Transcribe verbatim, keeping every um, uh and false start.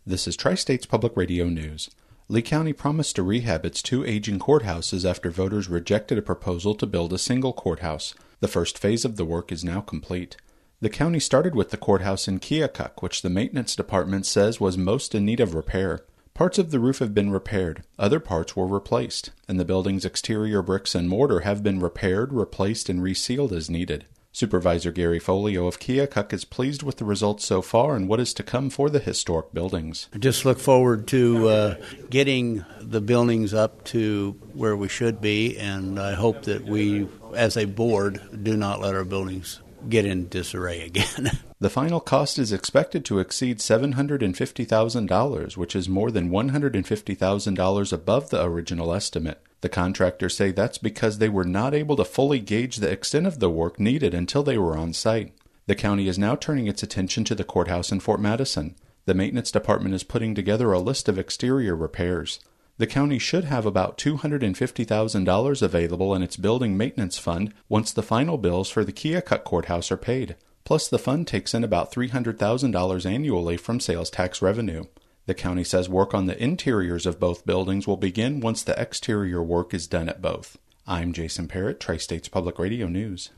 This is Tri-States Public Radio News. Lee County promised to rehab its two aging courthouses after voters rejected a proposal to build a single courthouse. The first phase of the work is now complete. The county started with the courthouse in Keokuk, which the maintenance department says was most in need of repair. Parts of the roof have been repaired, other parts were replaced, and the building's exterior bricks and mortar have been repaired, replaced, and resealed as needed. Supervisor Gary Folio of Keokuk is pleased with the results so far and what is to come for the historic buildings. I just look forward to uh, getting the buildings up to where we should be, and I hope that we, as a board, do not let our buildings get in disarray again. The final cost is expected to exceed seven hundred fifty thousand dollars, which is more than one hundred fifty thousand dollars above the original estimate. The contractors say that's because they were not able to fully gauge the extent of the work needed until they were on site. The county is now turning its attention to the courthouse in Fort Madison. The maintenance department is putting together a list of exterior repairs. The county should have about two hundred fifty thousand dollars available in its building maintenance fund once the final bills for the Keokuk courthouse are paid. Plus, the fund takes in about three hundred thousand dollars annually from sales tax revenue. The county says work on the interiors of both buildings will begin once the exterior work is done at both. I'm Jason Parrott, Tri-States Public Radio News.